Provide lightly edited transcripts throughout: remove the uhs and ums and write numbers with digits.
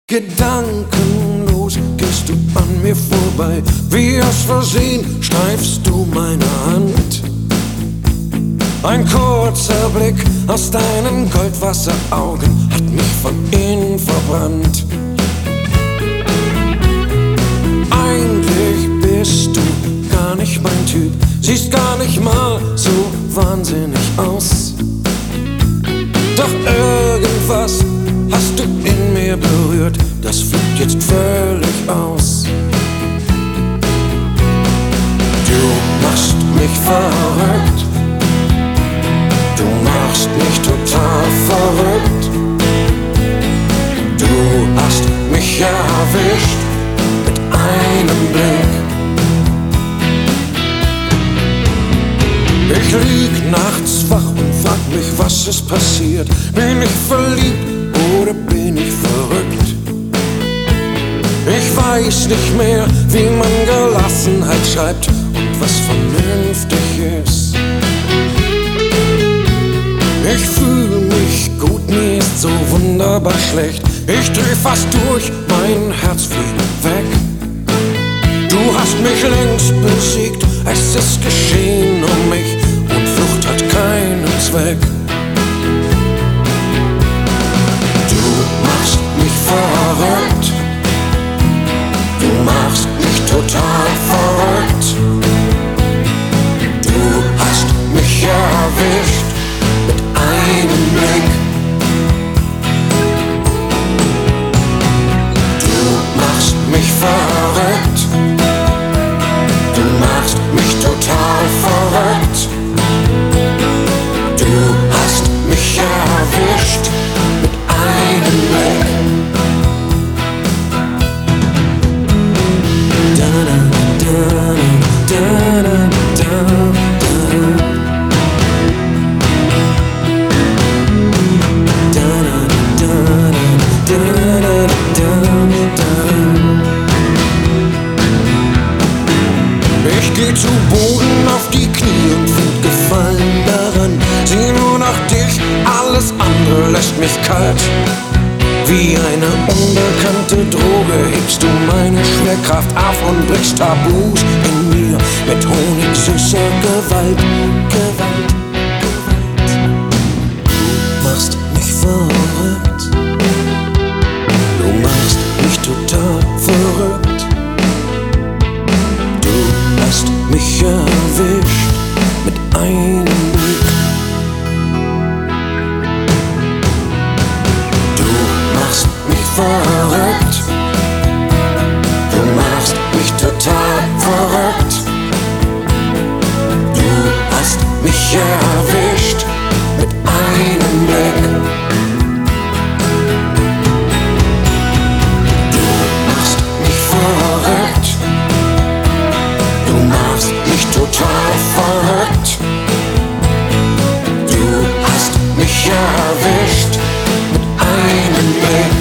Gedankenlos gehst du an mir vorbei, wie aus Versehen streifst du meine Hand. Ein kurzer Blick aus deinen Goldwasseraugen hat mich von innen verbrannt. Eigentlich bist du gar nicht mein Typ, siehst gar nicht mal so wahnsinnig aus. Doch irgendwas hast du in mir berührt, das flippt jetzt völlig aus. Du machst mich verrückt, du machst mich total verrückt. Du hast mich erwischt mit einem Blick. Ich lieg nachts wach und frag mich, was ist passiert. Bin ich verliebt oder bin ich verrückt? Ich weiß nicht mehr, wie man Gelassenheit schreibt und was vernünftig ist. Ich fühl mich gut, mir ist so wunderbar schlecht. Ich dreh fast durch, mein Herz fliegt weg. Du hast mich längst besiegt, es ist geschehen um mich und Flucht hat keinen Zweck. Du machst mich verrückt, du machst mich total verrückt. Du hast mich erwischt mit einem Blick. Du machst mich verrückt, du machst mich total verrückt. Du hast mich erwischt mit einem Blick. Ich geh zu Boden auf die Knie und find Gefallen daran. Sieh nur nach dich, alles andere lässt mich kalt. Wie eine unbekannte Droge hebst du meine Schwerkraft auf und brichst Tabus in mir mit honigsüßer Gewalt. Gewalt, Gewalt. Du machst mich verrückt, du machst mich total verrückt. Du hast mich erwischt mit einem Blick. Du machst mich verrückt, du machst mich total verrückt. Du hast mich erwischt mit einem Blick. Du machst mich verrückt, du machst mich total verrückt. Du hast mich erwischt mit einem Blick.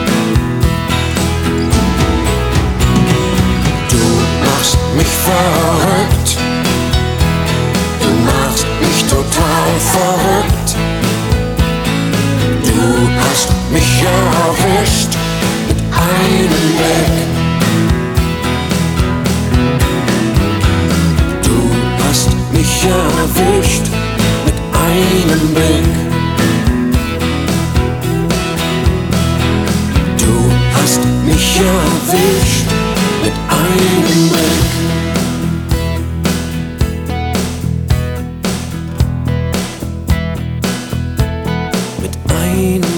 Du machst mich verrückt, du machst mich total verrückt. Du hast mich erwischt mit einem Blick. Du hast mich erwischt mit einem Blick. Du hast mich erwischt mit einem Blick. Mit einem